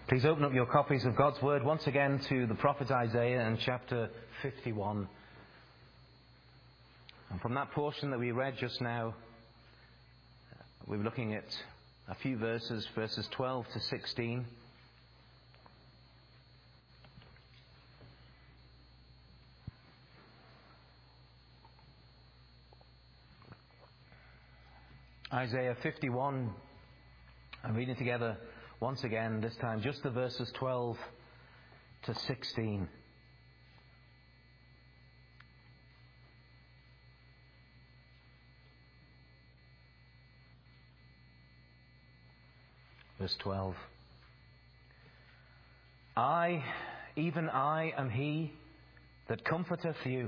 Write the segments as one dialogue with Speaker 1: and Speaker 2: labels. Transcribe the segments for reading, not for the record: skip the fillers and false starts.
Speaker 1: Please open up your copies of God's Word once again to the prophet Isaiah and chapter 51. And from that portion that we read just now, we're looking at a few verses 12 to 16. Isaiah 51, I'm reading together once again, this time just the verses 12 to 16. Verse 12. I, even I, am he that comforteth you.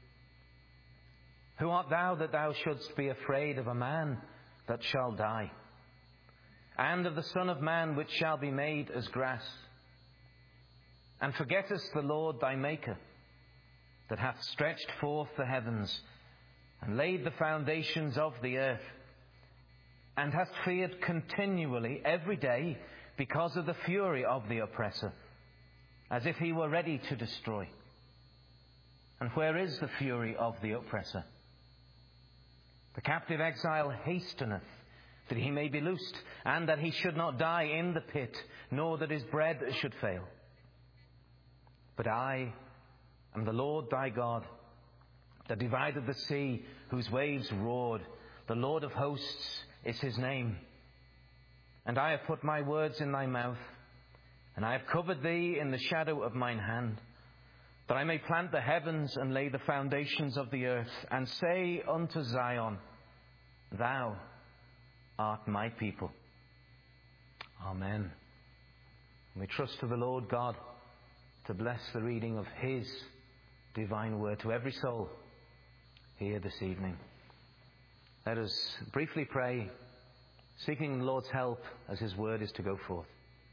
Speaker 1: Who art thou that thou shouldst be afraid of a man that shall die, and of the Son of Man which shall be made as grass? And forgettest the Lord thy Maker, that hath stretched forth the heavens, and laid the foundations of the earth, and hast feared continually every day because of the fury of the oppressor, as if he were ready to destroy. And where is the fury of the oppressor? The captive exile hasteneth, that he may be loosed, and that he should not die in the pit, nor that his bread should fail. But I am the Lord thy God, that divided the sea, whose waves roared. The Lord of hosts is his name. And I have put my words in thy mouth, and I have covered thee in the shadow of mine hand, that I may plant the heavens and lay the foundations of the earth, and say unto Zion, Thou art my people. Amen. We trust to the Lord God to bless the reading of his divine word to every soul here this evening. Let us briefly pray, seeking the Lord's help as his word is to go forth.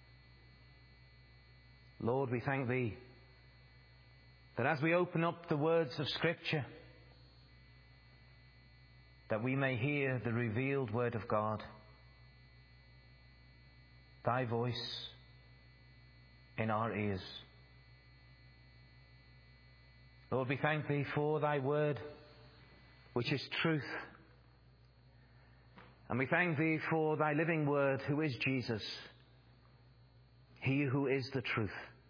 Speaker 1: Lord, we thank thee that as we open up the words of Scripture, that we may hear the revealed word of God, thy voice in our ears. Lord, we thank thee for thy word, which is truth. And we thank thee for thy living word, who is Jesus, he who is the truth.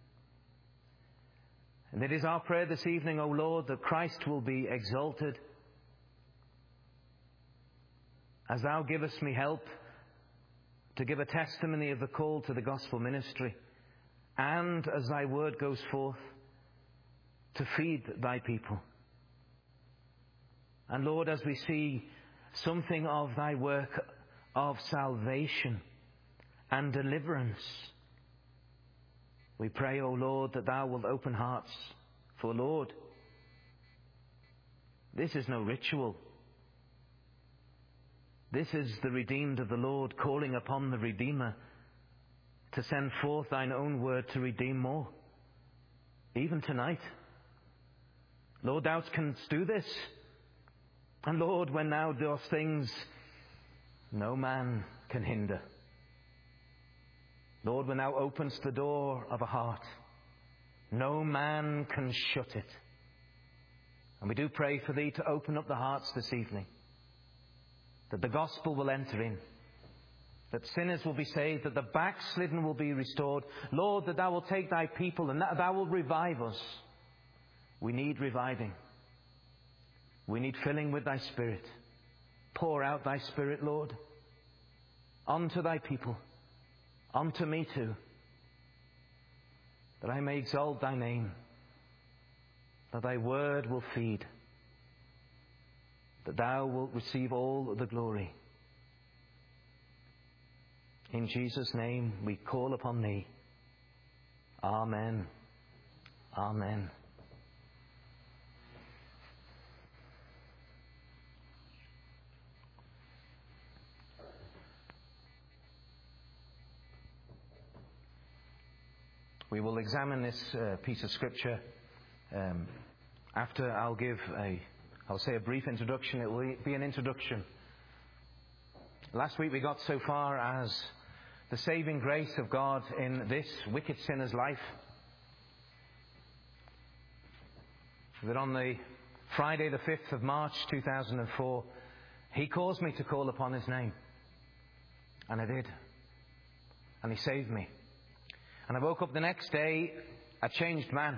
Speaker 1: And it is our prayer this evening, O Lord, that Christ will be exalted, as thou givest me help to give a testimony of the call to the gospel ministry, and as thy word goes forth to feed thy people. And Lord, as we see something of thy work of salvation and deliverance, we pray, O Lord, that thou wilt open hearts. For, Lord, this is no ritual. This is the redeemed of the Lord calling upon the Redeemer to send forth thine own word to redeem more. Even tonight, Lord, thou canst do this. And Lord, when thou dost things, no man can hinder. Lord, when thou openest the door of a heart, no man can shut it. And we do pray for thee to open up the hearts this evening, that the gospel will enter in, that sinners will be saved, that the backslidden will be restored. Lord, that thou will take thy people and that thou will revive us. We need reviving. We need filling with thy Spirit. Pour out thy Spirit, Lord, unto thy people, unto me too, that I may exalt thy name, that thy word will feed, that thou wilt receive all the glory. In Jesus' name we call upon thee. Amen. Amen. We will examine this piece of Scripture after I'll give a brief introduction. It will be an introduction. Last week we got so far as the saving grace of God in this wicked sinner's life. That on the Friday the 5th of March 2004, He caused me to call upon His name. And I did. And He saved me. And I woke up the next day a changed man.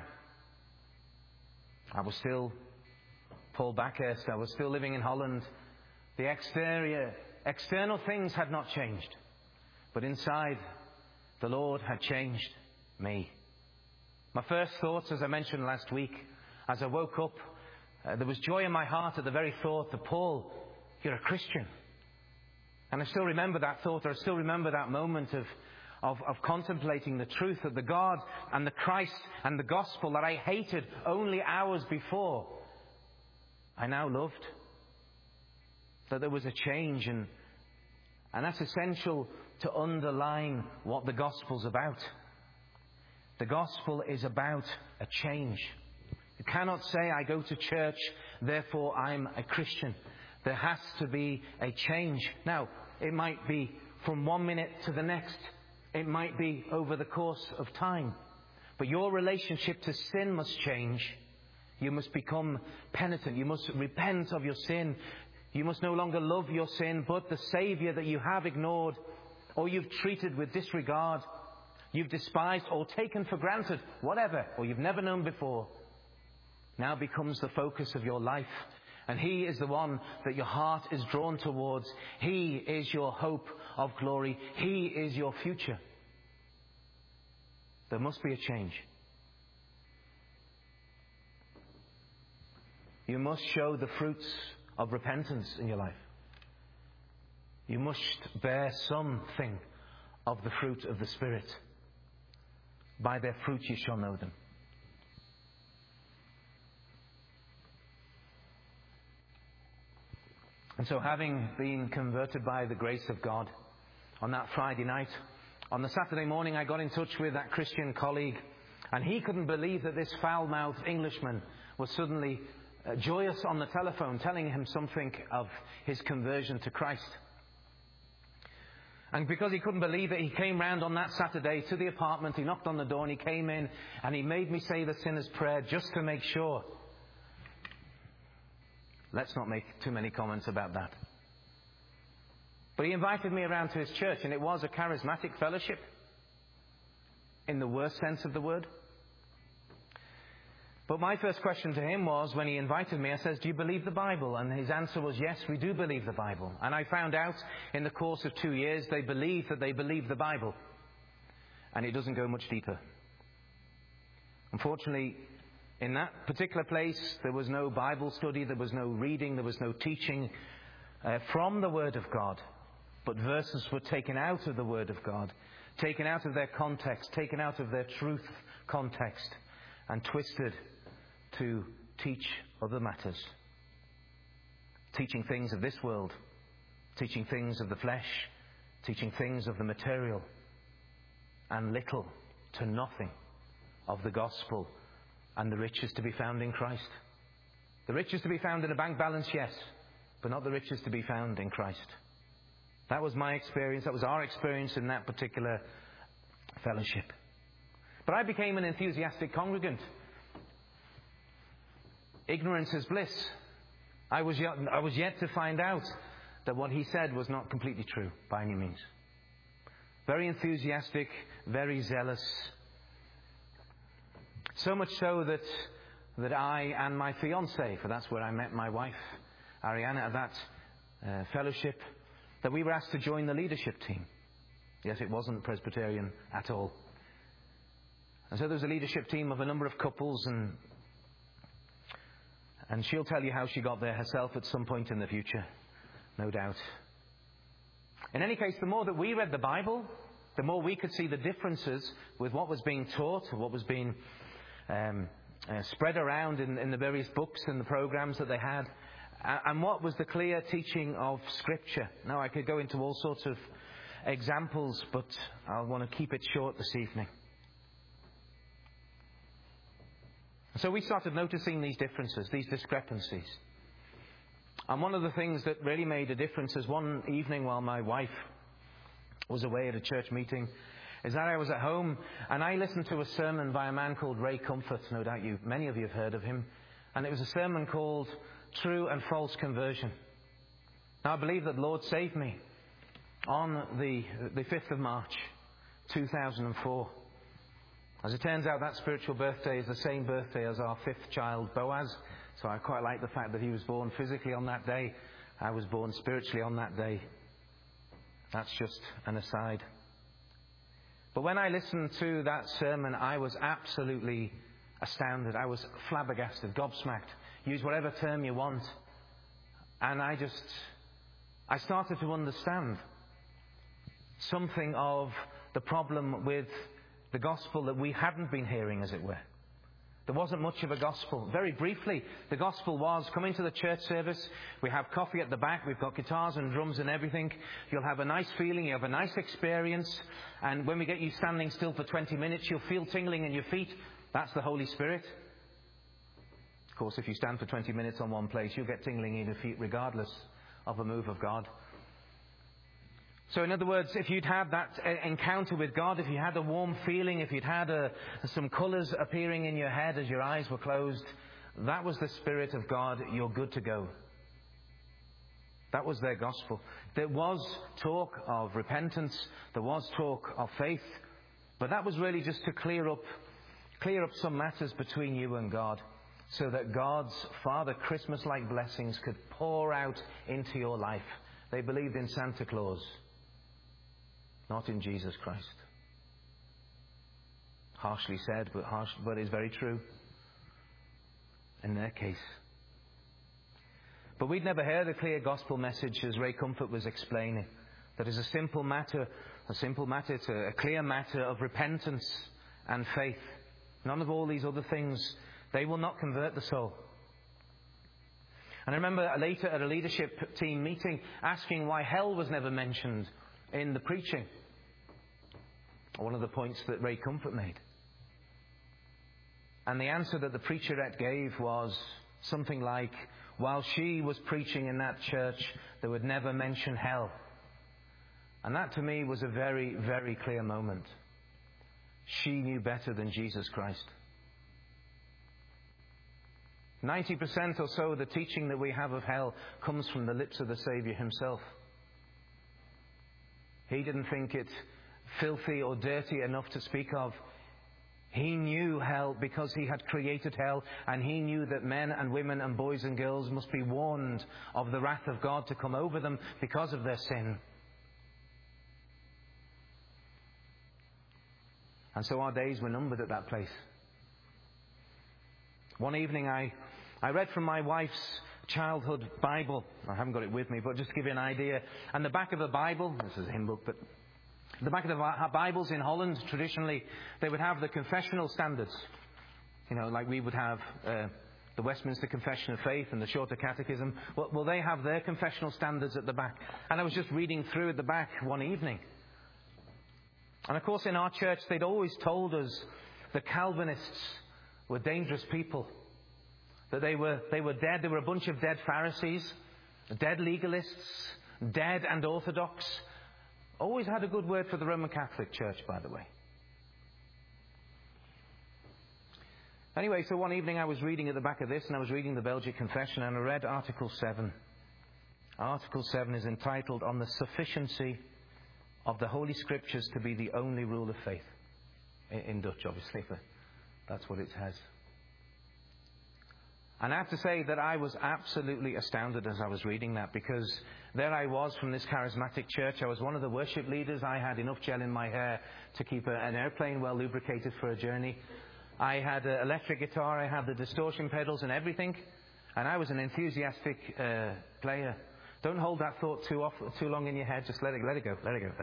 Speaker 1: I was still Paul Backhurst. I was still living in Holland. The external things had not changed. But inside, the Lord had changed me. My first thoughts, as I mentioned last week, as I woke up, there was joy in my heart at the very thought that, Paul, you're a Christian. And I still remember that thought, or I still remember that moment of contemplating the truth that the God and the Christ and the gospel that I hated only hours before, I now loved. That there was a change, and that's essential to underline what the gospel's about. The gospel is about a change. You cannot say, I go to church, therefore I'm a Christian. There has to be a change. Now, it might be from one minute to the next. It might be over the course of time. But your relationship to sin must change. You must become penitent. You must repent of your sin. You must no longer love your sin, but the Saviour that you have ignored, or you've treated with disregard, you've despised or taken for granted, whatever, or you've never known before, now becomes the focus of your life. And He is the one that your heart is drawn towards. He is your hope of glory. He is your future. There must be a change. You must show the fruits of repentance in your life. You must bear something of the fruit of the Spirit. By their fruit you shall know them. And so, having been converted by the grace of God on that Friday night, on the Saturday morning I got in touch with that Christian colleague, and he couldn't believe that this foul-mouthed Englishman was suddenly joyous on the telephone, telling him something of his conversion to Christ. And because he couldn't believe it, he came round on that Saturday to the apartment, he knocked on the door, and he came in, and he made me say the sinner's prayer just to make sure. Let's not make too many comments about that. But he invited me around to his church, and it was a charismatic fellowship, in the worst sense of the word. But my first question to him was, when he invited me, I said, do you believe the Bible? And his answer was, yes, we do believe the Bible. And I found out in the course of 2 years, they believe that they believe the Bible. And it doesn't go much deeper. Unfortunately, in that particular place, there was no Bible study, there was no reading, there was no teaching from the Word of God. But verses were taken out of the Word of God, taken out of their context, taken out of their truth context, and twisted to teach other matters. Teaching things of this world, teaching things of the flesh, teaching things of the material, and little to nothing of the gospel and the riches to be found in Christ. The riches to be found in a bank balance, yes, but not the riches to be found in Christ. That was my experience. That was our experience in that particular fellowship. But I became an enthusiastic congregant. Ignorance is bliss. I was yet to find out that what he said was not completely true by any means. Very enthusiastic, very zealous. So much so that I and my fiancée, for that's where I met my wife, Ariana, at that fellowship, that we were asked to join the leadership team. Yes, it wasn't Presbyterian at all. And so there was a leadership team of a number of couples, and she'll tell you how she got there herself at some point in the future, no doubt. In any case, the more that we read the Bible, the more we could see the differences with what was being taught, what was being spread around in the various books and the programs that they had, and what was the clear teaching of Scripture. Now, I could go into all sorts of examples, but I want to keep it short this evening. So we started noticing these differences, these discrepancies. And one of the things that really made a difference is one evening while my wife was away at a church meeting is that I was at home and I listened to a sermon by a man called Ray Comfort. No doubt many of you have heard of him. And it was a sermon called True and False Conversion. Now, I believe that the Lord saved me on the 5th of March, 2004. As it turns out, that spiritual birthday is the same birthday as our 5th child, Boaz. So I quite like the fact that he was born physically on that day. I was born spiritually on that day. That's just an aside. But when I listened to that sermon, I was absolutely astounded. I was flabbergasted, gobsmacked. Use whatever term you want. And I started to understand something of the problem with the gospel that we hadn't been hearing, as it were. There wasn't much of a gospel. Very briefly, the gospel was, come into the church service, we have coffee at the back, we've got guitars and drums and everything. You'll have a nice feeling, you have a nice experience, and when we get you standing still for 20 minutes, you'll feel tingling in your feet. That's the Holy Spirit. Of course, if you stand for 20 minutes on one place, you'll get tingling in your feet regardless of a move of God. So in other words, if you'd had that encounter with God, if you had a warm feeling, if you'd had some colours appearing in your head as your eyes were closed, that was the Spirit of God. You're good to go. That was their gospel. There was talk of repentance. There was talk of faith. But that was really just to clear up some matters between you and God, so that God's Father Christmas-like blessings could pour out into your life. They believed in Santa Claus, not in Jesus Christ. Harshly said, but it's very true in their case. But we'd never heard a clear gospel message, as Ray Comfort was explaining, that is a clear matter of repentance and faith. None of all these other things. They will not convert the soul. And I remember later at a leadership team meeting asking why hell was never mentioned in the preaching. One of the points that Ray Comfort made. And the answer that the preacherette gave was something like, while she was preaching in that church, they would never mention hell. And that to me was a very, very clear moment. She knew better than Jesus Christ. 90% or so of the teaching that we have of hell comes from the lips of the Saviour himself. He didn't think it filthy or dirty enough to speak of. He knew hell because he had created hell, and he knew that men and women and boys and girls must be warned of the wrath of God to come over them because of their sin. And so our days were numbered at that place. One evening I read from my wife's childhood Bible. I haven't got it with me, but just to give you an idea. And the back of the Bible, this is a hymn book, but the back of the Bibles in Holland, traditionally, they would have the confessional standards. You know, like we would have the Westminster Confession of Faith and the Shorter Catechism. Well, they have their confessional standards at the back. And I was just reading through at the back one evening. And of course, in our church, they'd always told us the Calvinists were dangerous people. That they were dead. They were a bunch of dead Pharisees, dead legalists, dead and orthodox. Always had a good word for the Roman Catholic Church, by the way. Anyway, so one evening I was reading at the back of this, and I was reading the Belgic Confession, and I read Article 7. Article 7 is entitled, On the Sufficiency of the Holy Scriptures to be the Only Rule of Faith. In Dutch, obviously, but that's what it has. And I have to say that I was absolutely astounded as I was reading that, because there I was from this charismatic church. I was one of the worship leaders. I had enough gel in my hair to keep an airplane well lubricated for a journey. I had an electric guitar. I had the distortion pedals and everything. And I was an enthusiastic player. Don't hold that thought too long in your head. Just let it go.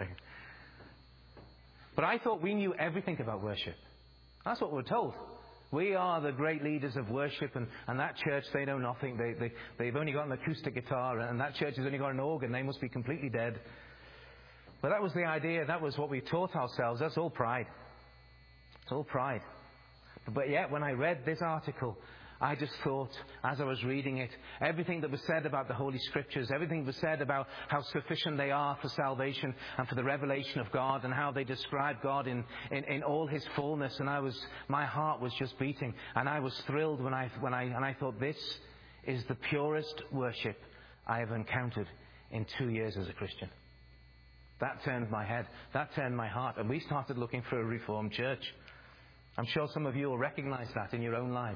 Speaker 1: But I thought we knew everything about worship. That's what we're told. We are the great leaders of worship, and that church, they know nothing. They've only got an acoustic guitar, and that church has only got an organ. They must be completely dead. But that was the idea. That was what we taught ourselves. That's all pride. It's all pride. But yet, when I read this article, I just thought, as I was reading it, everything that was said about the Holy Scriptures, everything that was said about how sufficient they are for salvation and for the revelation of God, and how they describe God in all His fullness. And my heart was just beating, and I was thrilled when I thought, this is the purest worship I have encountered in 2 years as a Christian. That turned my head. That turned my heart. And we started looking for a Reformed church. I'm sure some of you will recognize that in your own lives.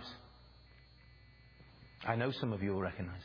Speaker 1: I know some of you will recognize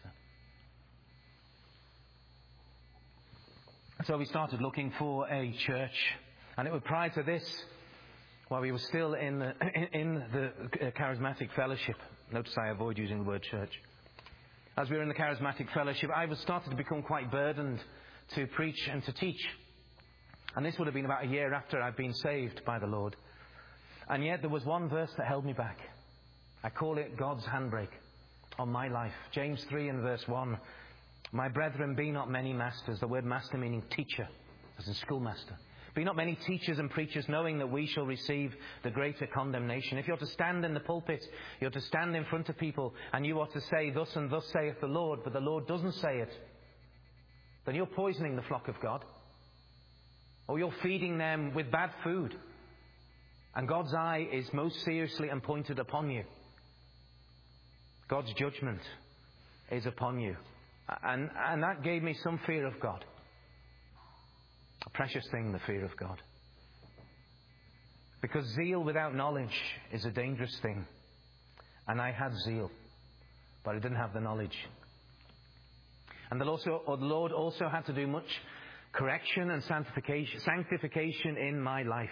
Speaker 1: that. So we started looking for a church. And it was prior to this, while we were still in the charismatic fellowship. Notice I avoid using the word church. As we were in the charismatic fellowship, I was started to become quite burdened to preach and to teach. And this would have been about a year after I'd been saved by the Lord. And yet there was one verse that held me back. I call it God's handbrake on my life. James 3 and verse 1. My brethren, be not many masters. The word master meaning teacher, as in schoolmaster. Be not many teachers and preachers, knowing that we shall receive the greater condemnation. If you're to stand in the pulpit, you're to stand in front of people, and you are to say, thus and thus saith the Lord, but the Lord doesn't say it, then you're poisoning the flock of God. Or you're feeding them with bad food. And God's eye is most seriously and pointed upon you. God's judgment is upon you. And that gave me some fear of God. A precious thing, the fear of God. Because zeal without knowledge is a dangerous thing. And I had zeal, but I didn't have the knowledge. And the Lord also had to do much correction and sanctification in my life.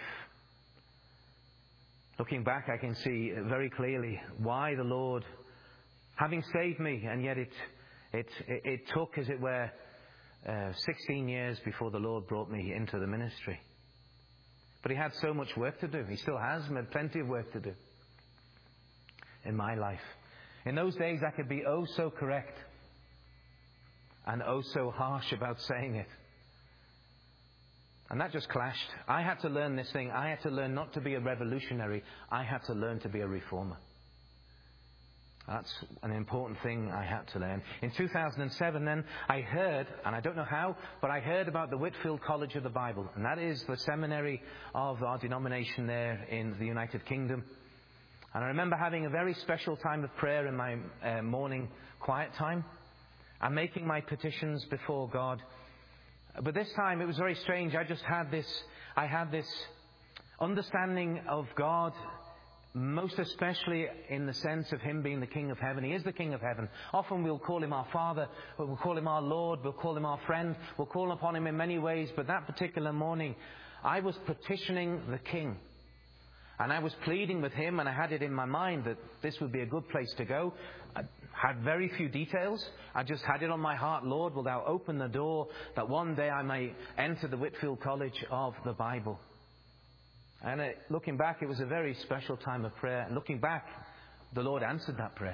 Speaker 1: Looking back, I can see very clearly why the Lord, having saved me, and yet it took, as it were, 16 years before the Lord brought me into the ministry. But He had so much work to do. He still has plenty of work to do in my life. In those days, I could be oh so correct and oh so harsh about saying it. And that just clashed. I had to learn this thing. I had to learn not to be a revolutionary. I had to learn to be a reformer. That's an important thing I had to learn. In 2007 then, I heard, and I don't know how, but I heard about the Whitefield College of the Bible. And that is the seminary of our denomination there in the United Kingdom. And I remember having a very special time of prayer in my morning quiet time. And making my petitions before God. But this time it was very strange. I had this understanding of God, most especially in the sense of Him being the King of Heaven. He is the King of Heaven. Often we'll call Him our Father, we'll call Him our Lord, we'll call Him our friend, we'll call upon Him in many ways. But that particular morning, I was petitioning the King. And I was pleading with Him, and I had it in my mind that this would be a good place to go. I had very few details. I just had it on my heart, Lord, will Thou open the door that one day I may enter the Whitefield College of the Bible. And looking back, it was a very special time of prayer. And looking back, the Lord answered that prayer.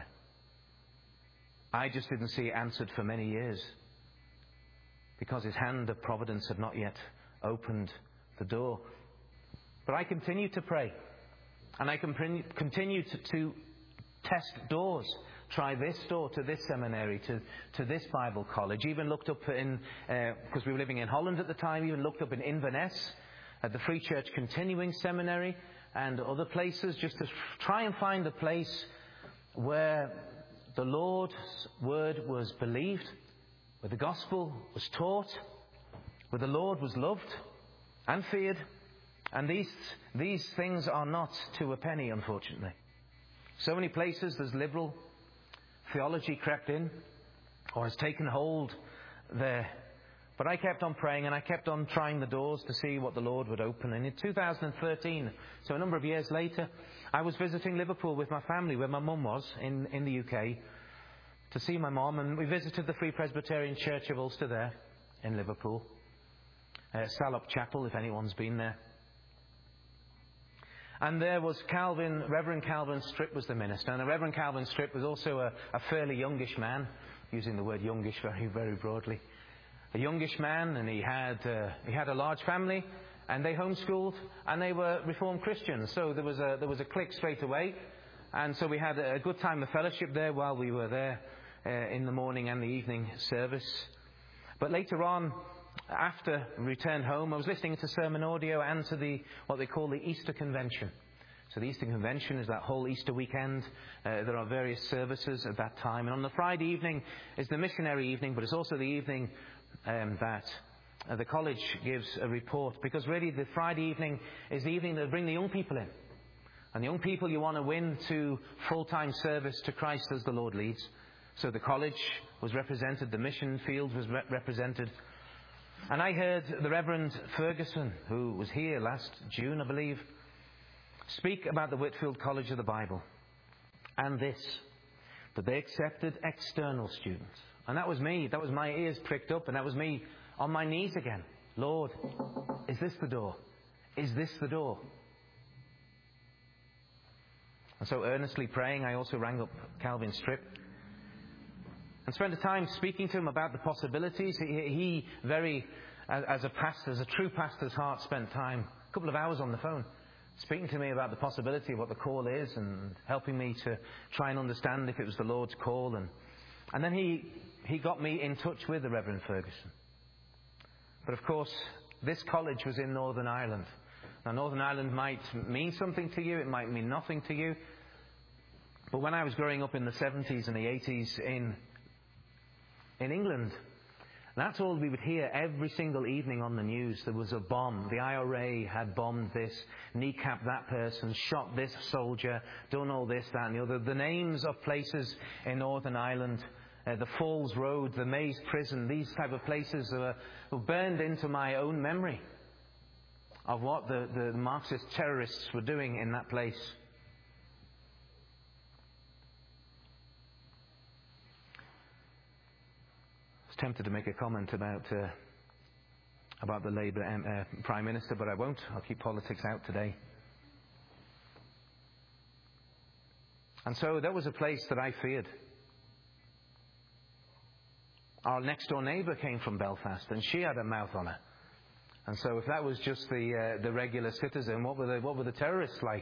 Speaker 1: I just didn't see it answered for many years, because His hand of providence had not yet opened the door. But I continued to pray. And I continued to test doors. Try this door to this seminary, to this Bible college. Even looked up because we were living in Holland at the time, even looked up in Inverness at the Free Church Continuing Seminary and other places, just to try and find a place where the Lord's word was believed, where the gospel was taught, where the Lord was loved and feared. And these things are not to a penny, unfortunately. So many places there's liberal theology crept in or has taken hold there. But I kept on praying, and I kept on trying the doors to see what the Lord would open. And in 2013, so a number of years later, I was visiting Liverpool with my family, where my mum was in the UK, to see my mum. And we visited the Free Presbyterian Church of Ulster there in Liverpool. Salop Chapel, if anyone's been there. And there was Reverend Calvin Stripp was the minister. And the Reverend Calvin Stripp was also a fairly youngish man, using the word youngish very, very broadly. A youngish man, and he had a large family, and they homeschooled, and they were Reformed Christians. So there was a click straight away. And so we had a good time of fellowship there while we were there in the morning and the evening service. But later on, after we returned home, I was listening to sermon audio and to what they call the Easter Convention. So the Easter Convention is that whole Easter weekend. There are various services at that time. And on the Friday evening is the missionary evening, but it's also the evening that the college gives a report. Because really the Friday evening is the evening that bring the young people in. And the young people you want to win to full-time service to Christ as the Lord leads. So the college was represented, the mission field was represented. And I heard the Reverend Ferguson, who was here last June, I believe, speak about the Whitefield College of the Bible. And this, that they accepted external students. And that was me. That was my ears pricked up. And that was me on my knees again. Lord, is this the door? Is this the door? And so earnestly praying, I also rang up Calvin Stripp and spent the time speaking to him about the possibilities. He as a true pastor's heart, spent time, a couple of hours on the phone, speaking to me about the possibility of what the call is and helping me to try and understand if it was the Lord's call. And then he got me in touch with the Reverend Ferguson. But of course, this college was in Northern Ireland. Now, Northern Ireland might mean something to you, it might mean nothing to you. But when I was growing up in the 70s and the 80s in England, that's all we would hear every single evening on the news. There was a bomb. The IRA had bombed this, kneecapped that person, shot this soldier, done all this, that and the other. The names of places in Northern Ireland, the Falls Road, the Maze Prison, these type of places were burned into my own memory of what the Marxist terrorists were doing in that place. I was tempted to make a comment about the Labour Prime Minister, but I won't. I'll keep politics out today. And so that was a place that I feared. Our next door neighbour came from Belfast, and she had a mouth on her. And so if that was just the regular citizen, what were the terrorists like?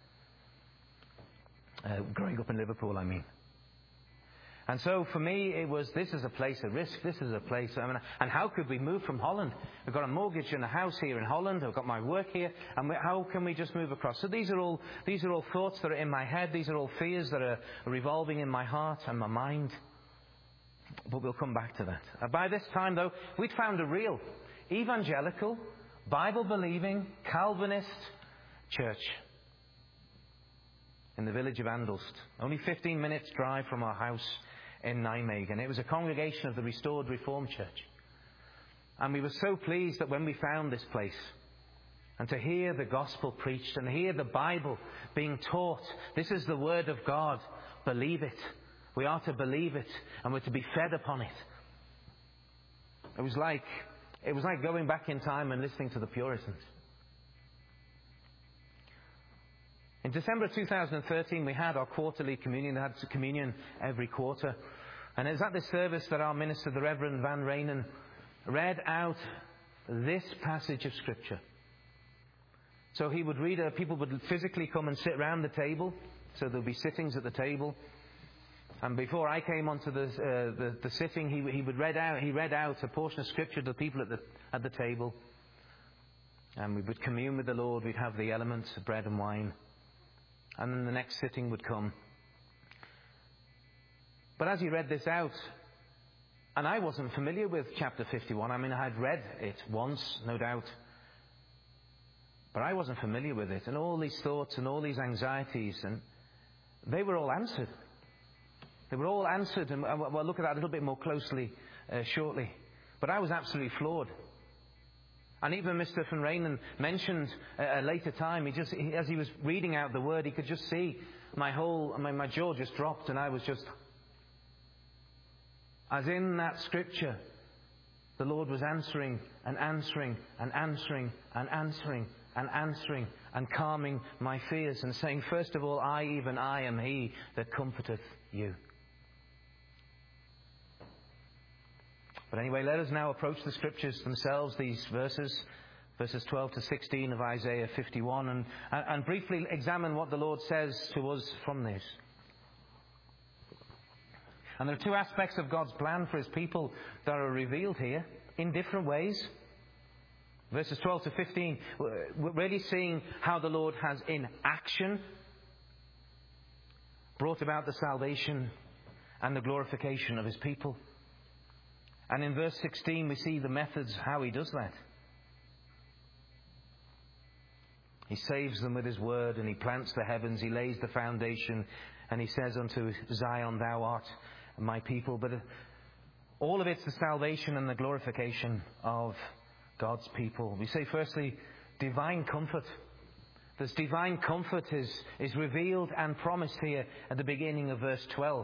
Speaker 1: Growing up in Liverpool, I mean. And so for me, this is a place of risk. This is a place, and how could we move from Holland? We've got a mortgage and a house here in Holland. I've got my work here, and how can we just move across? So these are all thoughts that are in my head. These are all fears that are revolving in my heart and my mind. But we'll come back to that. By this time, though, we'd found a real evangelical, Bible-believing, Calvinist church in the village of Andelst, only 15 minutes drive from our house in Nijmegen. It was a congregation of the Restored Reformed Church. And we were so pleased that when we found this place, and to hear the gospel preached and hear the Bible being taught, this is the word of God, believe it. We are to believe it, and we're to be fed upon it. It was like going back in time and listening to the Puritans. In December 2013, we had our quarterly communion. We had communion every quarter. And it was at this service that our minister, the Reverend Van Renen, read out this passage of Scripture. So he would read, people would physically come and sit round the table. So there would be sittings at the table. And before I came onto the sitting, he read out a portion of Scripture to the people at the table. And we would commune with the Lord. We'd have the elements of bread and wine. And then the next sitting would come. But as he read this out, and I wasn't familiar with chapter 51. I mean, I had read it once, no doubt. But I wasn't familiar with it. And all these thoughts and all these anxieties, and they were all answered. They were all answered, and we'll look at that a little bit more closely shortly. But I was absolutely floored. And even Mr. Van Renen mentioned at a later time, as he was reading out the word, he could just see my jaw just dropped, and I was just, as in that Scripture, the Lord was answering and answering and answering and answering and answering and calming my fears and saying, first of all, even I am He that comforteth you. But anyway, let us now approach the Scriptures themselves, these verses verses 12 to 16 of Isaiah 51, and briefly examine what the Lord says to us from this. And there are two aspects of God's plan for His people that are revealed here in different ways. Verses 12 to 15, we're really seeing how the Lord has in action brought about the salvation and the glorification of His people. And in verse 16 we see the methods how He does that. He saves them with His word, and He plants the heavens, He lays the foundation, and He says unto Zion, Thou art my people. But all of it's the salvation and the glorification of God's people. We say firstly, divine comfort. This divine comfort is revealed and promised here at the beginning of verse 12.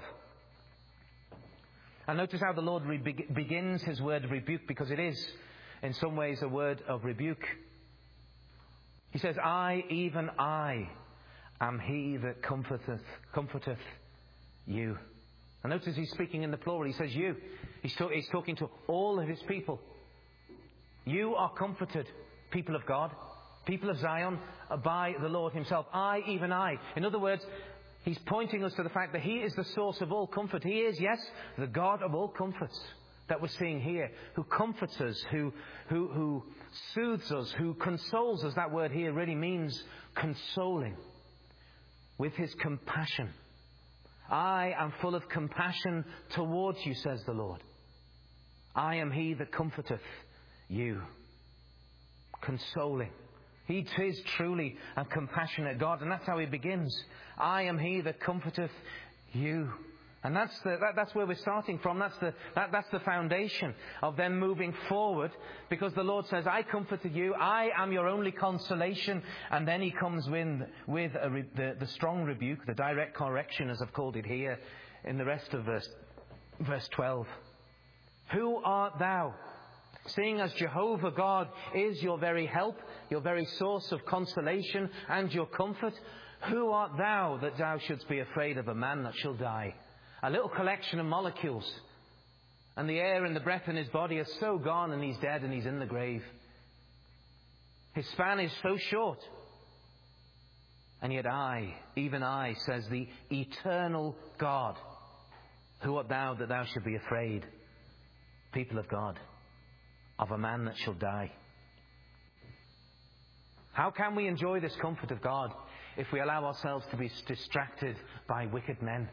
Speaker 1: And notice how the Lord begins His word of rebuke, because it is in some ways a word of rebuke. He says, I, even I, am He that comforteth you. And notice He's speaking in the plural. He says you. He's talking to all of His people. You are comforted, people of God, people of Zion, by the Lord Himself. I, even I. In other words, He's pointing us to the fact that He is the source of all comfort. He is, yes, the God of all comforts that we're seeing here, who comforts us, who soothes us, who consoles us. That word here really means consoling with His compassion. I am full of compassion towards you, says the Lord. I am He that comforteth you. Consoling. He is truly a compassionate God, and that's how He begins. I am He that comforteth you. And that's where we're starting from. That's the foundation of them moving forward, because the Lord says, I comforted you. I am your only consolation. And then He comes with the strong rebuke, the direct correction, as I've called it here, in the rest of verse 12. Who art thou? Seeing as Jehovah God is your very help, your very source of consolation and your comfort, who art thou that thou shouldst be afraid of a man that shall die? A little collection of molecules, and the air and the breath in his body are so gone, and he's dead and he's in the grave. His span is so short. And yet I, even I, says the eternal God, who art thou that thou should be afraid, people of God, of a man that shall die? How can we enjoy this comfort of God if we allow ourselves to be distracted by wicked men?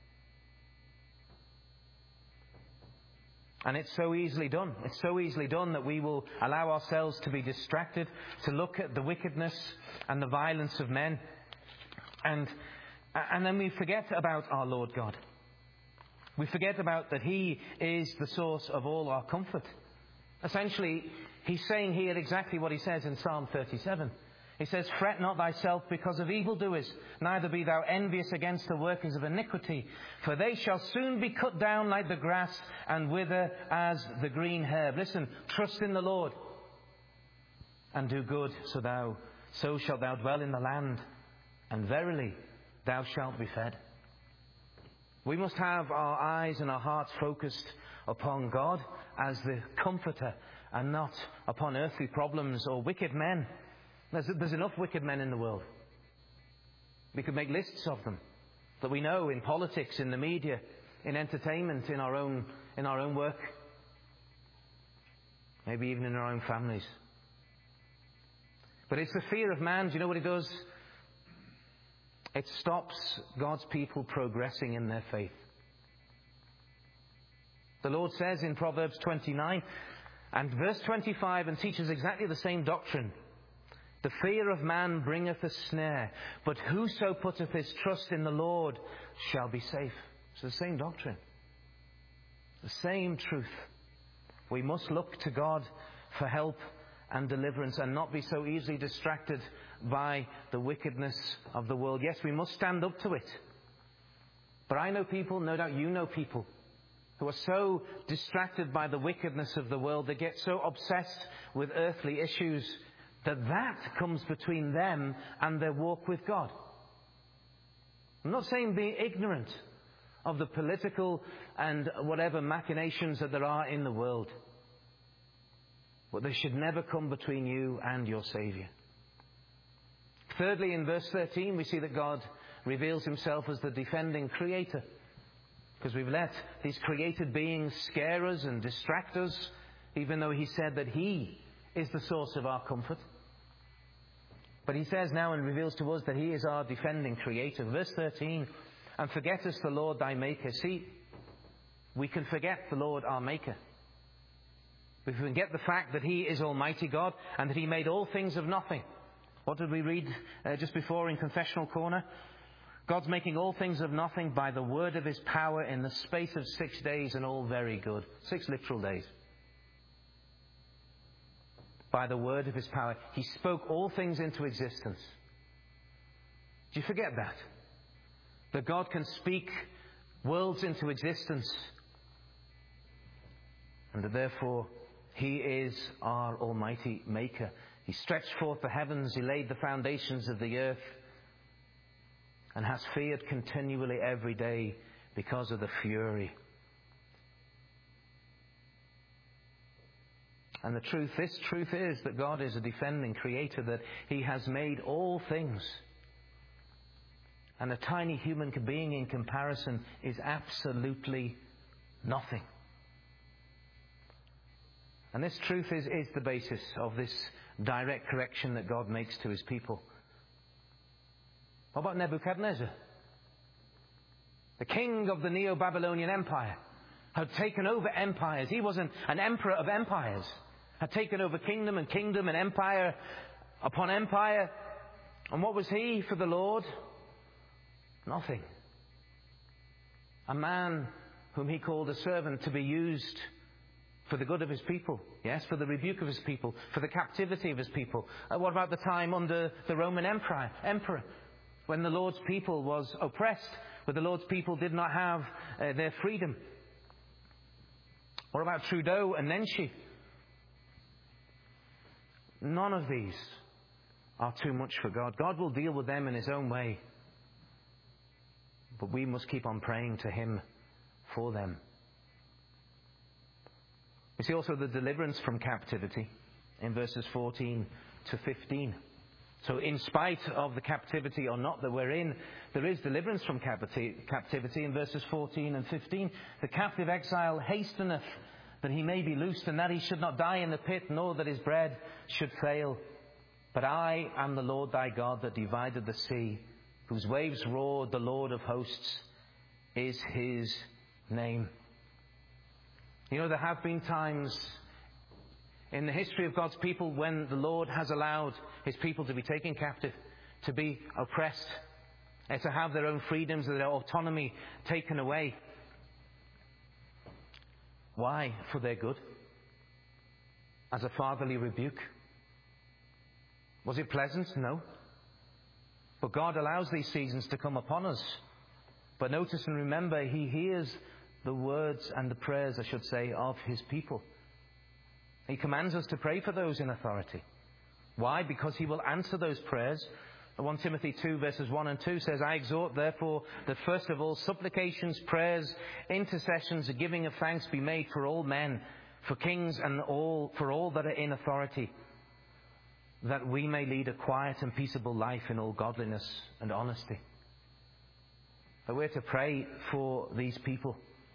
Speaker 1: And it's so easily done. It's so easily done that we will allow ourselves to be distracted, to look at the wickedness and the violence of men. And then we forget about our Lord God. We forget about that He is the source of all our comfort. Essentially, He's saying here exactly what He says in Psalm 37. He says, Fret not thyself because of evildoers, neither be thou envious against the workers of iniquity, for they shall soon be cut down like the grass and wither as the green herb. Listen, trust in the Lord and do good, so shalt thou dwell in the land, and verily thou shalt be fed. We must have our eyes and our hearts focused upon God as the comforter, and not upon earthly problems or wicked men. There's enough wicked men in the world. We could make lists of them that we know in politics, in the media, in entertainment, in our own work, maybe even in our own families. But it's the fear of man. Do you know what it does? It stops God's people progressing in their faith. The Lord says in Proverbs 29 and verse 25, and teaches exactly the same doctrine. The fear of man bringeth a snare, but whoso putteth his trust in the Lord shall be safe. It's the same doctrine. The same truth. We must look to God for help and deliverance, and not be so easily distracted by the wickedness of the world. Yes, we must stand up to it. But I know people, no doubt you know people, who are so distracted by the wickedness of the world, they get so obsessed with earthly issues, that comes between them and their walk with God. I'm not saying be ignorant of the political and whatever machinations that there are in the world. but they should never come between you and your Saviour. Thirdly, in verse 13, we see that God reveals himself as the defending creator, because we've let these created beings scare us and distract us, even though he said that he is the source of our comfort. But he says now and reveals to us that he is our defending creator. Verse 13, and forgettest the Lord thy Maker. See, we can forget the Lord our Maker. We can forget the fact that he is Almighty God and that he made all things of nothing. What did we read just before in Confessional Corner? God's making all things of nothing by the word of his power in the space of 6 days, and all very good. 6 literal days. By the word of his power. He spoke all things into existence. Do you forget that? That God can speak worlds into existence. And that therefore he is our Almighty Maker. He stretched forth the heavens. He laid the foundations of the earth. And has feared continually every day because of the fury. And this truth is that God is a defending creator, that he has made all things. And a tiny human being in comparison is absolutely nothing. And this truth is the basis of this direct correction that God makes to his people. What about Nebuchadnezzar? The king of the Neo-Babylonian Empire had taken over empires. He was an emperor of empires. Had taken over kingdom and empire upon empire. And what was he for the Lord? Nothing. A man whom he called a servant to be used for the good of his people. Yes, for the rebuke of his people. For the captivity of his people. What about the time under the Roman emperor? When the Lord's people was oppressed, where the Lord's people did not have their freedom. What about Trudeau and Nenshi? None of these are too much for God. God will deal with them in his own way. But we must keep on praying to him for them. We see also the deliverance from captivity in verses 14 to 15. So in spite of the captivity or not that we're in, there is deliverance from captivity in verses 14 and 15. The captive exile hasteneth that he may be loosed, and that he should not die in the pit, nor that his bread should fail. But I am the Lord thy God that divided the sea, whose waves roared, the Lord of hosts is his name. You know, there have been times in the history of God's people when the Lord has allowed his people to be taken captive, to be oppressed, to have their own freedoms, their autonomy taken away. Why? For their good. As a fatherly rebuke. Was it pleasant? No. But God allows these seasons to come upon us. But notice and remember, he hears the words and the prayers, I should say, of his people. He commands us to pray for those in authority. Why? Because he will answer those prayers. 1 Timothy 2 verses 1 and 2 says, I exhort therefore that first of all supplications, prayers, intercessions, a giving of thanks be made for all men, for kings and for all that are in authority, that we may lead a quiet and peaceable life in all godliness and honesty. So we're to pray for these people.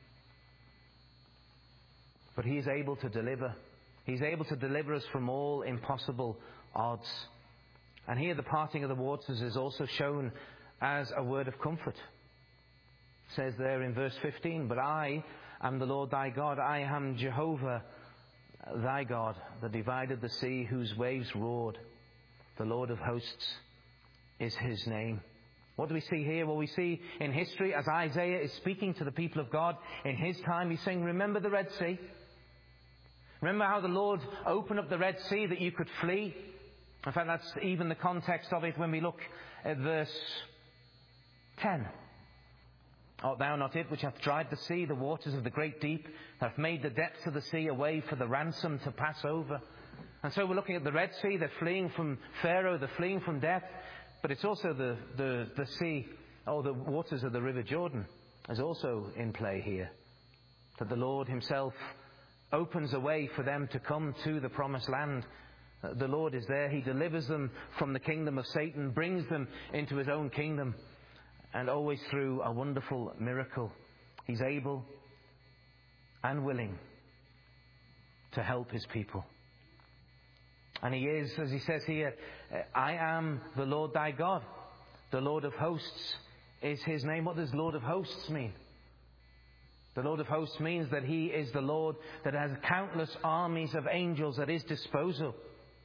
Speaker 1: But he is able to deliver. He's able to deliver us from all impossible odds. And here the parting of the waters is also shown as a word of comfort. It says there in verse 15, but I am the Lord thy God. I am Jehovah thy God, that divided the sea, whose waves roared. The Lord of hosts is his name. What do we see here? Well, we see in history, as Isaiah is speaking to the people of God in his time, he's saying, remember the Red Sea? Remember how the Lord opened up the Red Sea that you could flee? In fact, that's even the context of it when we look at verse 10. Art thou not it which hath dried the sea, the waters of the great deep, hath made the depths of the sea a way for the ransom to pass over? And so we're looking at the Red Sea. They're fleeing from Pharaoh, they're fleeing from death. But it's also the sea, or the waters of the River Jordan is also in play here. That the Lord himself opens a way for them to come to the promised land. The Lord is there. He delivers them from the kingdom of Satan, brings them into his own kingdom, and always through a wonderful miracle. He's able and willing to help his people. And he is, as he says here, I am the Lord thy God. The Lord of hosts is his name. What does Lord of hosts mean? The Lord of hosts means that he is the Lord that has countless armies of angels at his disposal.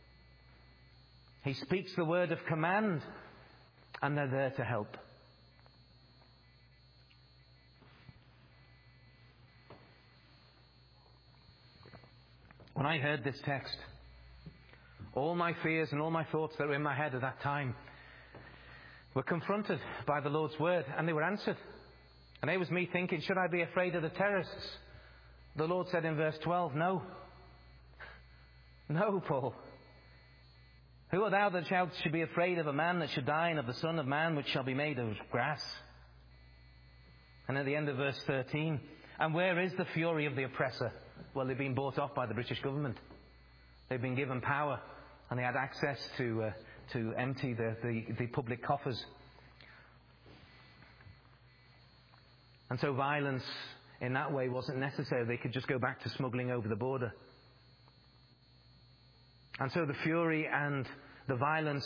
Speaker 1: He speaks the word of command, and they're there to help. When I heard this text, all my fears and all my thoughts that were in my head at that time were confronted by the Lord's word, and they were answered. And it was me thinking, should I be afraid of the terrorists? The Lord said in verse 12, no. No, Paul. Who art thou that should be afraid of a man that should die, and of the Son of Man which shall be made of grass? And at the end of verse 13, and where is the fury of the oppressor? Well, they've been bought off by the British government. They've been given power, and they had access to empty the public coffers. And so violence in that way wasn't necessary. They could just go back to smuggling over the border. And so the fury and the violence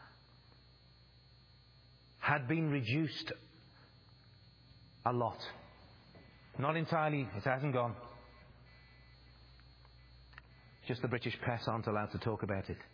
Speaker 1: had been reduced a lot. Not entirely, it hasn't gone. Just the British press aren't allowed to talk about it.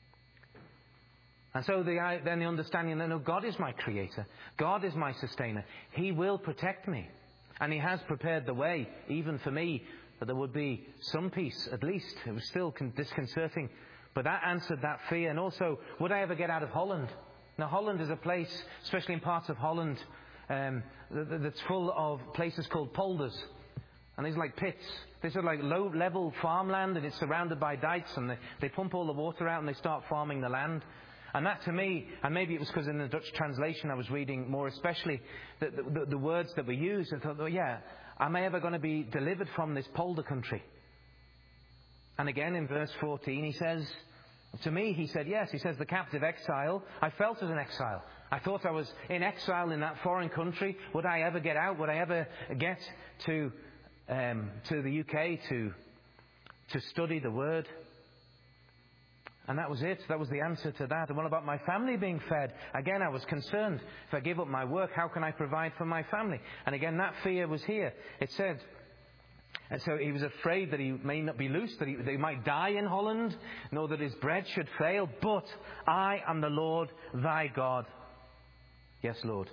Speaker 1: And so then the understanding that, no, God is my creator. God is my sustainer. He will protect me. And he has prepared the way, even for me, that there would be some peace, at least. It was still disconcerting. But that answered that fear. And also, would I ever get out of Holland? Now, Holland is a place, especially in parts of Holland, that's full of places called polders. And these are like pits. These are like low-level farmland, and it's surrounded by dikes, and they pump all the water out and they start farming the land. And that to me, and maybe it was because in the Dutch translation I was reading more especially the words that were used, I thought, oh yeah, am I ever going to be delivered from this polder country? And again in verse 14 he says, to me he said yes, he says the captive exile, I felt as an exile. I thought I was in exile in that foreign country. Would I ever get out? Would I ever get to the UK to study the Word? And that was it. That was the answer to that. And what about my family being fed? Again, I was concerned. If I give up my work, how can I provide for my family? And again, that fear was here. It said, and so he was afraid that he may not be loose, that he might die in Holland, nor that his bread should fail. But I am the Lord thy God. Yes, Lord.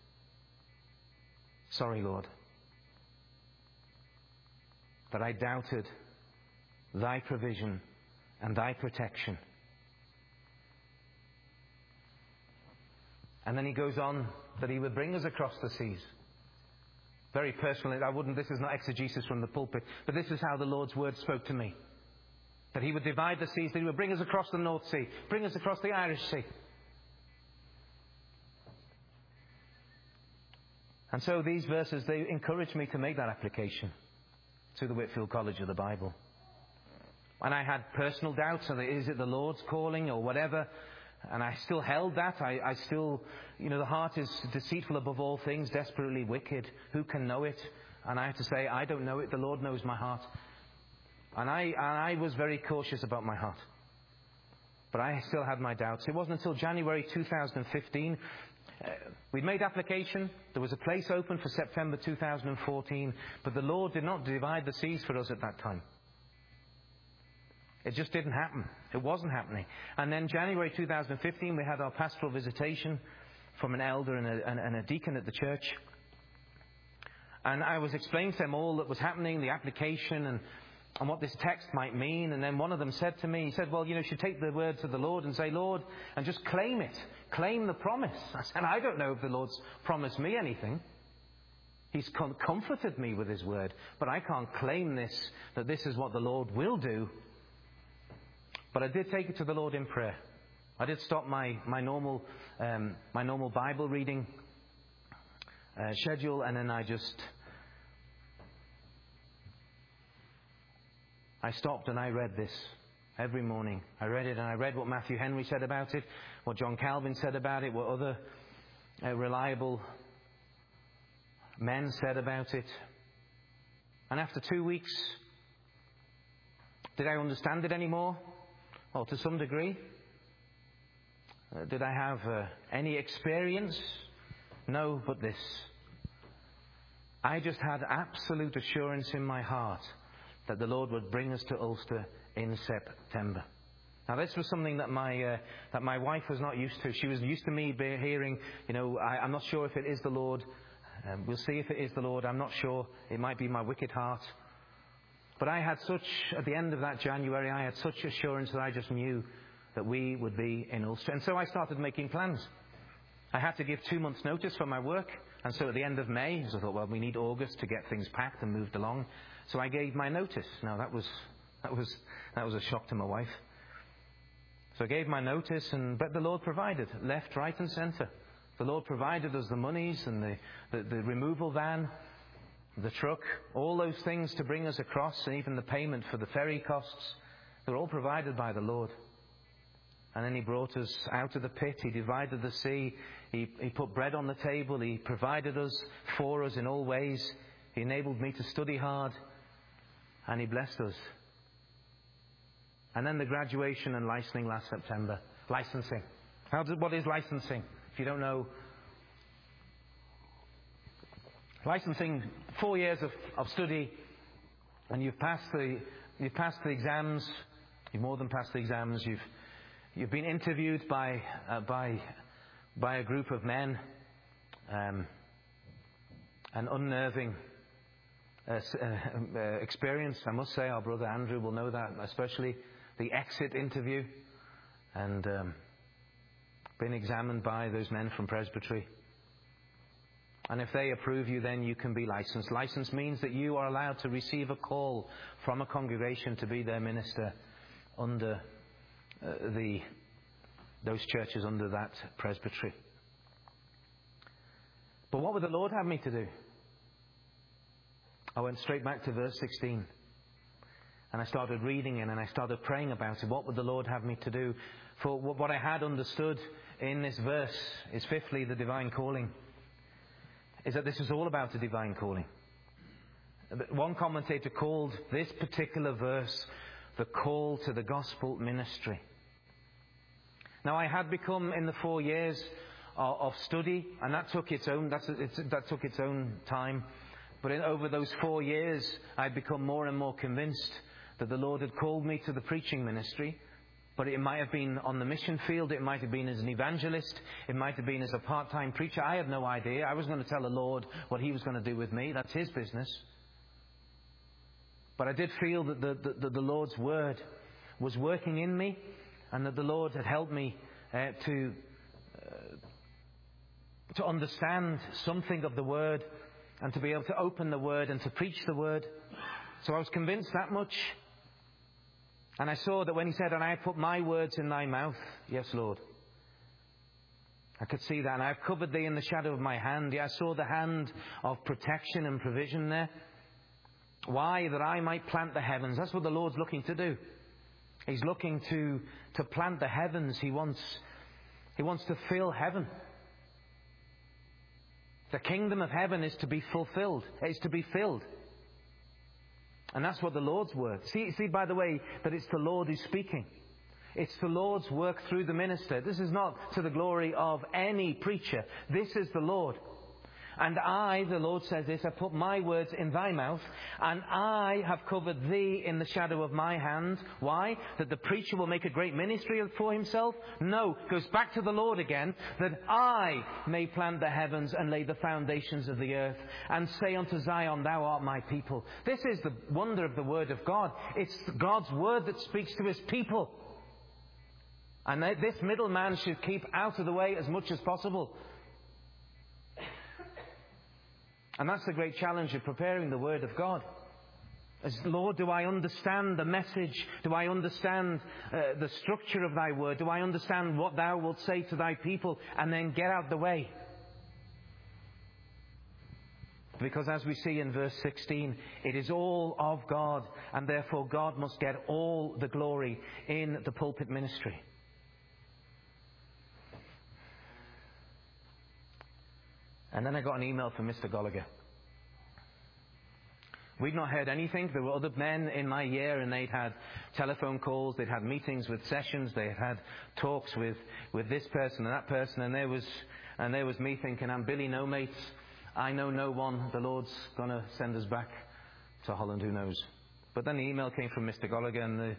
Speaker 1: Sorry, Lord, that I doubted thy provision and thy protection. And then he goes on that he would bring us across the seas. Very personally, this is not exegesis from the pulpit, but this is how the Lord's word spoke to me. That he would divide the seas, that he would bring us across the North Sea, bring us across the Irish Sea. And so these verses, they encourage me to make that application to the Whitfield College of the Bible. And I had personal doubts, is it the Lord's calling or whatever? And I still held that. I still, the heart is deceitful above all things, desperately wicked. Who can know it? And I have to say, I don't know it. The Lord knows my heart. And I was very cautious about my heart. But I still had my doubts. It wasn't until January 2015, we'd made application. There was a place open for September 2014. But the Lord did not divide the seas for us at that time. It just didn't happen. It wasn't happening. And then January 2015, we had our pastoral visitation from an elder and a deacon at the church. And I was explaining to them all that was happening, the application and what this text might mean. And then one of them said to me, he said, well, you should take the words of the Lord and say, Lord, and just claim it. Claim the promise. I said, I don't know if the Lord's promised me anything. He's comforted me with his word. But I can't claim that this is what the Lord will do. But I did take it to the Lord in prayer. I did stop my normal Bible reading schedule, and then I just I stopped and I read this every morning. I read it, and I read what Matthew Henry said about it, what John Calvin said about it, what other reliable men said about it. And after 2 weeks, did I understand it anymore? Well, to some degree. Did I have any experience? No, but this. I just had absolute assurance in my heart that the Lord would bring us to Ulster in September. Now, this was something that my wife was not used to. She was used to me hearing, I'm not sure if it is the Lord. We'll see if it is the Lord. I'm not sure. It might be my wicked heart. But I had at the end of that January, I had such assurance that I just knew that we would be in Ulster. And so I started making plans. I had to give 2 months' notice for my work. And so at the end of May, I thought, well, we need August to get things packed and moved along. So I gave my notice. Now, that was a shock to my wife. So I gave my notice, but the Lord provided, left, right and centre. The Lord provided us the monies and the removal van, the truck, all those things to bring us across, and even the payment for the ferry costs. They were all provided by the Lord. And then He brought us out of the pit. He divided the sea. He put bread on the table. He provided for us in all ways. He enabled me to study hard. And He blessed us. And then the graduation and licensing last September. Licensing. What is licensing? If you don't know. Licensing, 4 years of study. And you've passed the exams. You've more than passed the exams. You've been interviewed by a group of men, an unnerving experience. I must say, our brother Andrew will know that, especially the exit interview, and being examined by those men from Presbytery. And if they approve you, then you can be licensed. License means that you are allowed to receive a call from a congregation to be their minister under those churches under that presbytery. But what would the Lord have me to do? I went straight back to verse 16. And I started reading it and I started praying about it. What would the Lord have me to do? For what I had understood in this verse is, fifthly, the divine calling. Is that this is all about the divine calling. One commentator called this particular verse the call to the gospel ministry. Now, I had become, in the 4 years of study, and that took its own time. But over those 4 years, I'd become more and more convinced that the Lord had called me to the preaching ministry. But it might have been on the mission field, it might have been as an evangelist, it might have been as a part-time preacher. I had no idea. I was going to tell the Lord what He was going to do with me. That's His business. But I did feel that the Lord's Word was working in me, and that the Lord had helped me to understand something of the Word, and to be able to open the Word and to preach the Word. So I was convinced that much. And I saw that when He said, and I put my words in thy mouth, yes, Lord. I could see that. And I've covered thee in the shadow of my hand. Yeah, I saw the hand of protection and provision there. Why? That I might plant the heavens. That's what the Lord's looking to do. He's looking to plant the heavens. He wants to fill heaven. The kingdom of heaven is to be fulfilled. It's to be filled. And that's what the Lord's word. See, by the way, that it's the Lord who's speaking. It's the Lord's work through the minister. This is not to the glory of any preacher. This is the Lord. And I, the Lord says this, have put my words in thy mouth, and I have covered thee in the shadow of my hand. Why? That the preacher will make a great ministry for himself? No. Goes back to the Lord again. That I may plant the heavens and lay the foundations of the earth, and say unto Zion, thou art my people. This is the wonder of the word of God. It's God's word that speaks to His people. And this middleman should keep out of the way as much as possible. And that's the great challenge of preparing the Word of God. As Lord, do I understand the message? Do I understand the structure of Thy Word? Do I understand what Thou wilt say to Thy people? And then get out the way. because as we see in verse 16, it is all of God, and therefore God must get all the glory in the pulpit ministry. And then I got an email from Mr. Gallagher. We'd not heard anything. There were other men in my year, and they'd had telephone calls, they'd had meetings with sessions, they had talks with this person and that person, and there was me thinking, I'm Billy No Mates. I know no one. The Lord's going to send us back to Holland, who knows. But then the email came from Mr. Gallagher,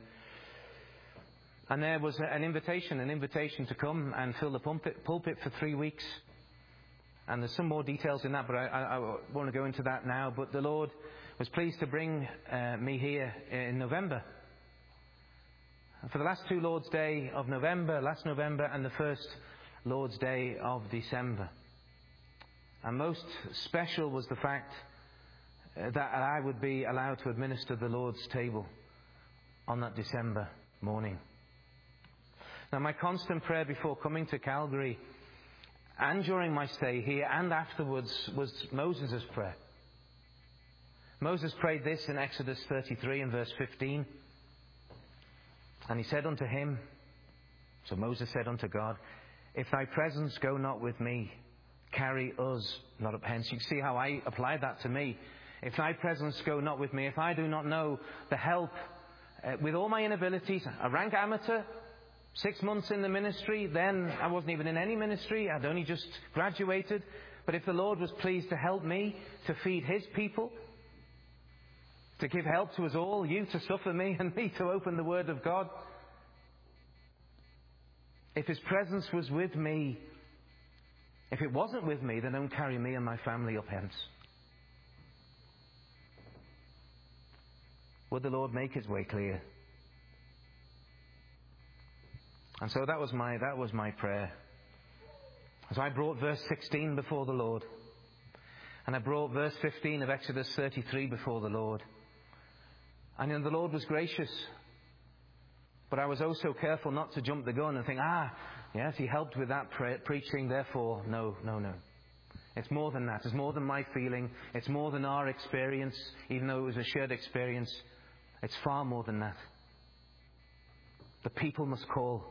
Speaker 1: and there was an invitation to come and fill the pulpit for 3 weeks. And there's some more details in that, but I want to go into that now. But the Lord was pleased to bring me here in November. For the last 2 Lord's Day of November, last November, and the first Lord's Day of December. And most special was the fact that I would be allowed to administer the Lord's table on that December morning. Now, my constant prayer before coming to Calgary and during my stay here and afterwards was Moses' prayer. Moses prayed this in Exodus 33 and verse 15. And he said unto him, so Moses said unto God, if thy presence go not with me, carry us not up hence. You see how I apply that to me. If thy presence go not with me, if I do not know the help with all my inabilities, a rank amateur, 6 months in the ministry, then I wasn't even in any ministry, I'd only just graduated. But if the Lord was pleased to help me to feed His people, to give help to us all, you to suffer me and me to open the Word of God, if His presence was with me, if it wasn't with me, then don't carry me and my family up hence. Would the Lord make His way clear? And so that was my prayer. As I brought verse 16 before the Lord, and I brought verse 15 of Exodus 33 before the Lord. And then the Lord was gracious. But I was also careful not to jump the gun and think, yes, He helped with that preaching, therefore, no. It's more than that. It's more than my feeling. It's more than our experience, even though it was a shared experience. It's far more than that. The people must call.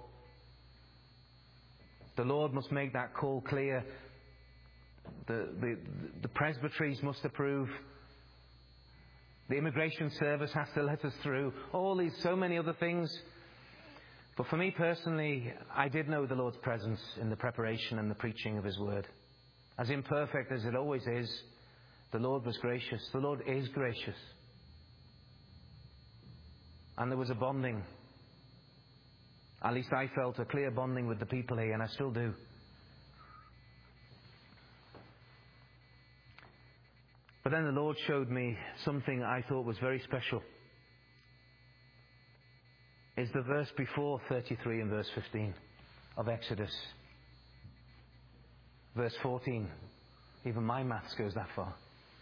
Speaker 1: The Lord must make that call clear. The presbyteries must approve. The immigration service has to let us through. So many other things. But for me personally, I did know the Lord's presence in the preparation and the preaching of His Word. As imperfect as it always is, the Lord was gracious. The Lord is gracious. And there was a bonding. At least I felt a clear bonding with the people here, and I still do. But then the Lord showed me something I thought was very special. It's the verse before 33 and verse 15 of Exodus. Verse 14. Even my maths goes that far.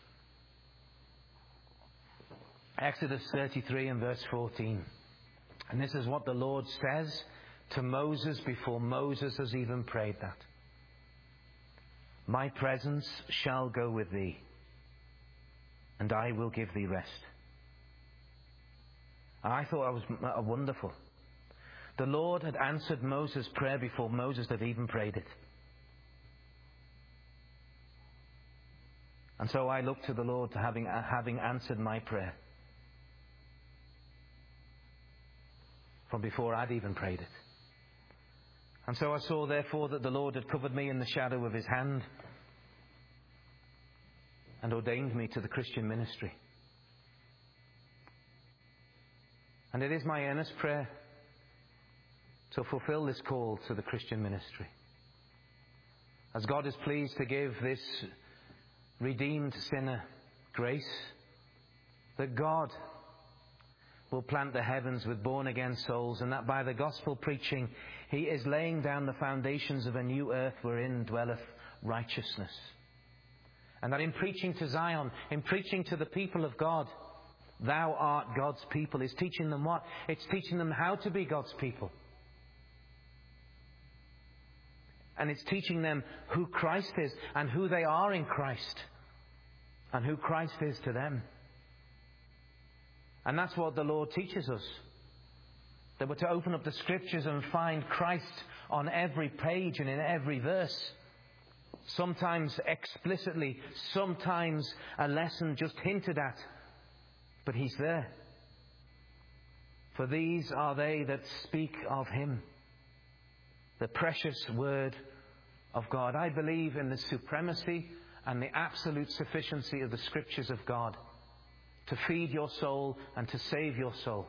Speaker 1: Exodus 33 and verse 14. And this is what the Lord says to Moses before Moses has even prayed that. My presence shall go with thee, and I will give thee rest. I thought I was wonderful. The Lord had answered Moses' prayer before Moses had even prayed it. And so I looked to the Lord to having answered my prayer from before I'd even prayed it. And so I saw, therefore, that the Lord had covered me in the shadow of His hand and ordained me to the Christian ministry. And it is my earnest prayer to fulfill this call to the Christian ministry. As God is pleased to give this redeemed sinner grace, that God will plant the heavens with born-again souls, and that by the gospel preaching He is laying down the foundations of a new earth wherein dwelleth righteousness. And that in preaching to Zion, in preaching to the people of God, thou art God's people, is teaching them what? It's teaching them how to be God's people. And it's teaching them who Christ is and who they are in Christ. and who Christ is to them. And that's what the Lord teaches us. That we're to open up the Scriptures and find Christ on every page and in every verse. Sometimes explicitly, sometimes a lesson just hinted at. But He's there. For these are they that speak of Him. The precious Word of God. I believe in the supremacy and the absolute sufficiency of the Scriptures of God to feed your soul and to save your soul.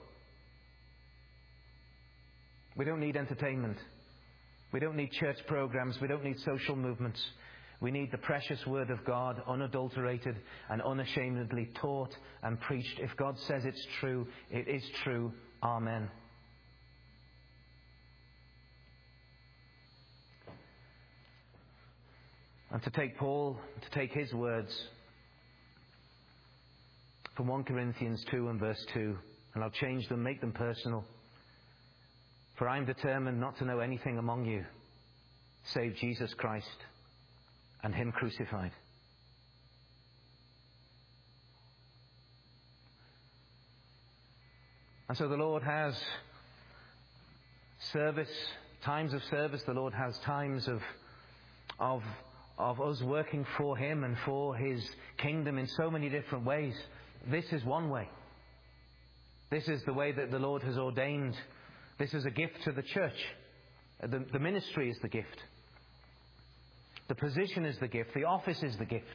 Speaker 1: We don't need entertainment. We don't need church programs. We don't need social movements. We need the precious Word of God, unadulterated and unashamedly taught and preached. If God says it's true, it is true. Amen. And to take his words from 1 Corinthians 2 and verse 2, and I'll change them, make them personal. For I am determined not to know anything among you save Jesus Christ and Him crucified. And so the Lord has times of service. The Lord has times of us working for Him and for His kingdom in so many different ways. This is one way. This is the way that the Lord has ordained. This is a gift to the church. The ministry is the gift. The position is the gift. The office is the gift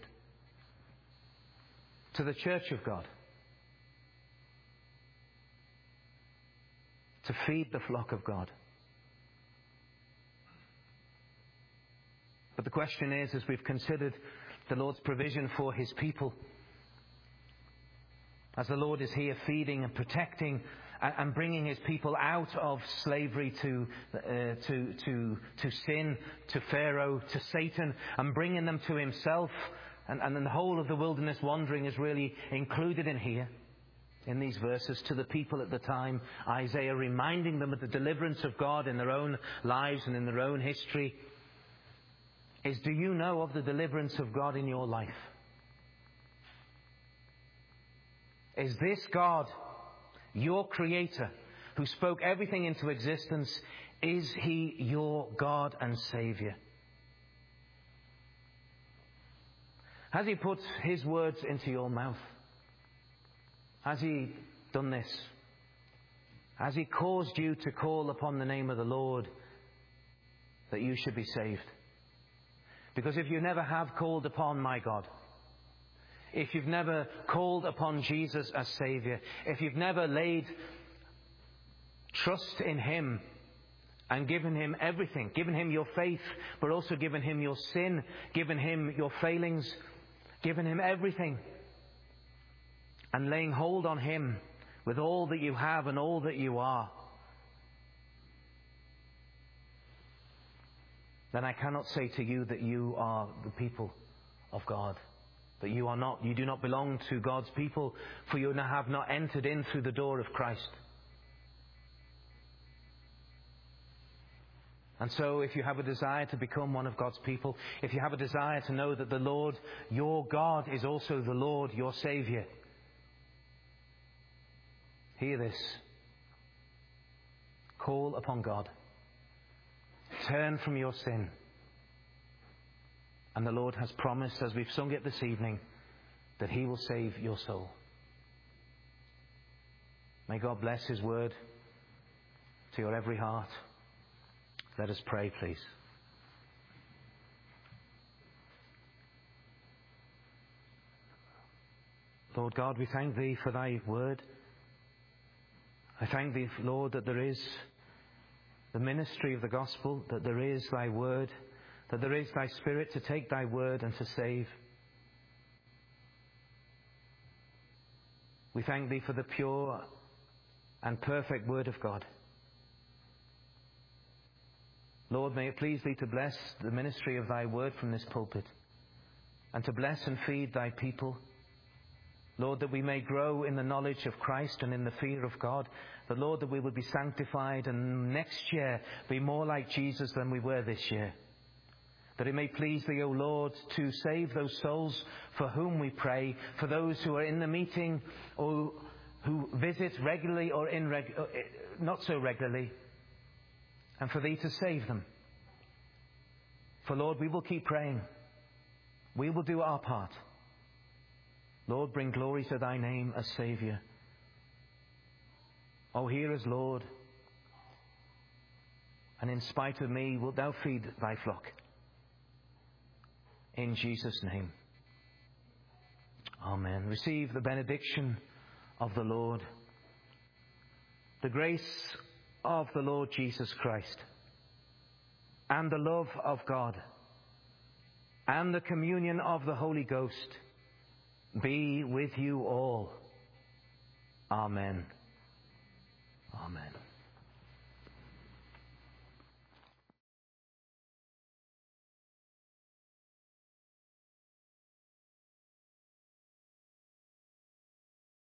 Speaker 1: to the church of God. To feed the flock of God. But the question is, as we've considered the Lord's provision for His people, as the Lord is here feeding and protecting and bringing His people out of slavery to sin, to Pharaoh, to Satan, and bringing them to Himself, and then the whole of the wilderness wandering is really included in here, in these verses, to the people at the time. Isaiah reminding them of the deliverance of God in their own lives and in their own history. Is, do you know of the deliverance of God in your life? Is this God, your Creator, who spoke everything into existence, is He your God and Saviour? Has He put His words into your mouth? Has He done this? Has He caused you to call upon the name of the Lord that you should be saved? Because if you never have called upon my God, if you've never called upon Jesus as Saviour, if you've never laid trust in Him and given Him everything, given Him your faith, but also given Him your sin, given Him your failings, given Him everything, and laying hold on Him with all that you have and all that you are, then I cannot say to you that you are the people of God. That you do not belong to God's people, for you have not entered in through the door of Christ. And so if you have a desire to become one of God's people, if you have a desire to know that the Lord, your God, is also the Lord, your Saviour, hear this. Call upon God. Turn from your sin. And the Lord has promised, as we've sung it this evening, that He will save your soul. May God bless His word to your every heart. Let us pray, please. Lord God, we thank Thee for Thy word. I thank Thee, Lord, that there is the ministry of the gospel, that there is Thy word, that there is Thy Spirit to take Thy word and to save. We thank Thee for the pure and perfect word of God. Lord, may it please Thee to bless the ministry of Thy word from this pulpit, and to bless and feed Thy people. Lord, that we may grow in the knowledge of Christ and in the fear of God. That, Lord, that we will be sanctified and next year be more like Jesus than we were this year. that it may please Thee, O Lord, to save those souls for whom we pray, for those who are in the meeting or who visit regularly or not so regularly, and for Thee to save them. For, Lord, we will keep praying. We will do our part. Lord, bring glory to Thy name as Saviour. Oh, hear us, Lord. And in spite of me, wilt Thou feed Thy flock. In Jesus' name. Amen. Receive the benediction of the Lord. The grace of the Lord Jesus Christ, and the love of God, and the communion of the Holy Ghost be with you all. Amen. Amen.